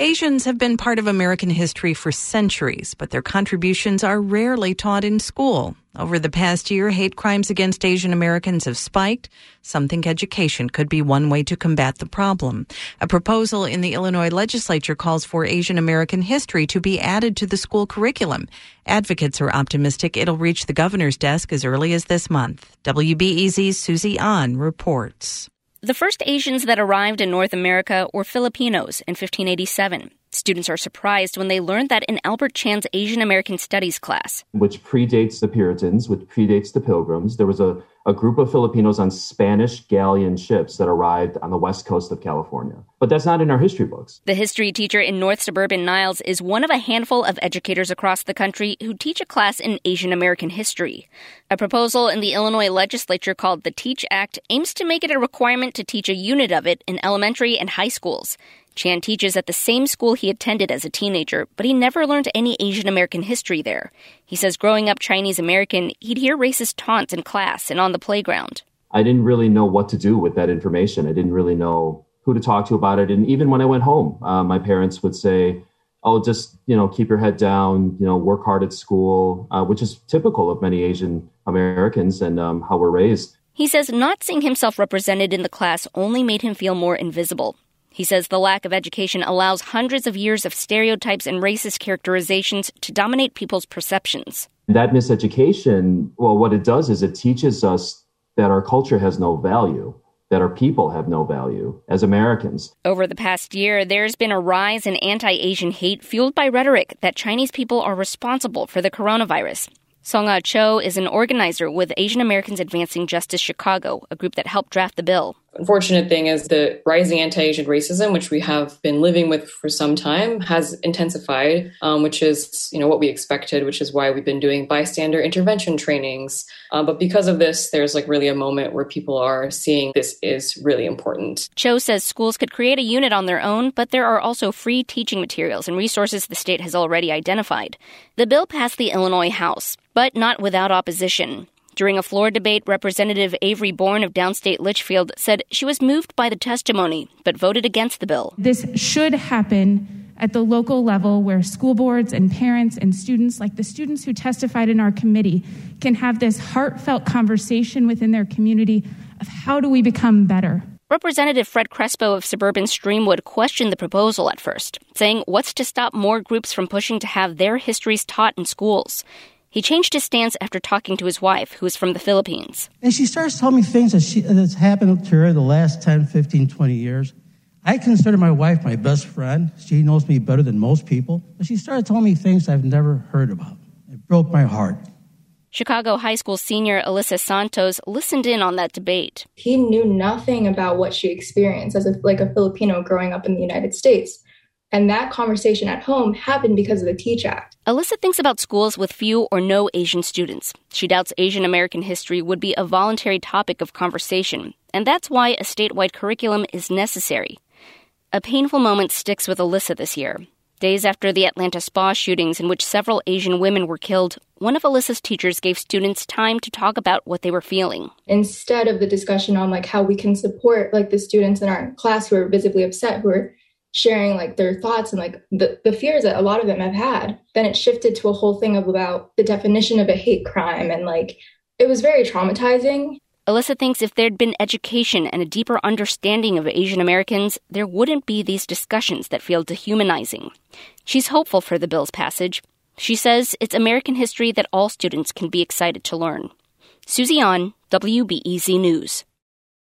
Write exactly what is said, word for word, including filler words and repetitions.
Asians have been part of American history for centuries, but their contributions are rarely taught in school. Over the past year, hate crimes against Asian Americans have spiked. Some think education could be one way to combat the problem. A proposal in the Illinois legislature calls for Asian American history to be added to the school curriculum. Advocates are optimistic it'll reach the governor's desk as early as this month. W B E Z's Susie An reports. The first Asians that arrived in North America were Filipinos in fifteen eighty-seven. Students are surprised when they learned that in Albert Chan's Asian American Studies class, which predates the Puritans, which predates the Pilgrims, there was a, a group of Filipinos on Spanish galleon ships that arrived on the west coast of California. But that's not in our history books. The history teacher in North Suburban Niles is one of a handful of educators across the country who teach a class in Asian American history. A proposal in the Illinois legislature called the Teach Act aims to make it a requirement to teach a unit of it in elementary and high schools. Chan teaches at the same school he attended as a teenager, but he never learned any Asian American history there. He says growing up Chinese American, he'd hear racist taunts in class and on the playground. I didn't really know what to do with that information. I didn't really know who to talk to about it. And even when I went home, uh, my parents would say, oh, just, you know, keep your head down, you know, work hard at school, uh, which is typical of many Asian Americans and um, how we're raised. He says not seeing himself represented in the class only made him feel more invisible. He says the lack of education allows hundreds of years of stereotypes and racist characterizations to dominate people's perceptions. That miseducation, well, what it does is it teaches us that our culture has no value, that our people have no value as Americans. Over the past year, there's been a rise in anti-Asian hate fueled by rhetoric that Chinese people are responsible for the coronavirus. Song-Ah Cho is an organizer with Asian Americans Advancing Justice Chicago, a group that helped draft the bill. Unfortunate thing is the rising anti-Asian racism, which we have been living with for some time, has intensified, um, which is, you know, what we expected, which is why we've been doing bystander intervention trainings. Uh, but because of this, there's like really a moment where people are seeing this is really important. Cho says schools could create a unit on their own, but there are also free teaching materials and resources the state has already identified. The bill passed the Illinois House, but not without opposition. During a floor debate, Representative Avery Bourne of downstate Litchfield said she was moved by the testimony, but voted against the bill. This should happen at the local level where school boards and parents and students, like the students who testified in our committee, can have this heartfelt conversation within their community of how do we become better. Representative Fred Crespo of suburban Streamwood questioned the proposal at first, saying what's to stop more groups from pushing to have their histories taught in schools. He changed his stance after talking to his wife, who is from the Philippines. And she starts telling me things that she, that's happened to her in the last ten, fifteen, twenty years. I consider my wife my best friend. She knows me better than most people. But she started telling me things I've never heard about. It broke my heart. Chicago High School senior Alyssa Santos listened in on that debate. He knew nothing about what she experienced as a, like a Filipino growing up in the United States. And that conversation at home happened because of the Teach Act. Alyssa thinks about schools with few or no Asian students. She doubts Asian American history would be a voluntary topic of conversation, and that's why a statewide curriculum is necessary. A painful moment sticks with Alyssa this year. Days after the Atlanta spa shootings in which several Asian women were killed, one of Alyssa's teachers gave students time to talk about what they were feeling. Instead of the discussion on like how we can support like the students in our class who are visibly upset, who are sharing like their thoughts and like the, the fears that a lot of them have had, then it shifted to a whole thing of about the definition of a hate crime. And like, it was very traumatizing. Alyssa thinks if there'd been education and a deeper understanding of Asian Americans, there wouldn't be these discussions that feel dehumanizing. She's hopeful for the bill's passage. She says it's American history that all students can be excited to learn. Susie An, W B E Z News.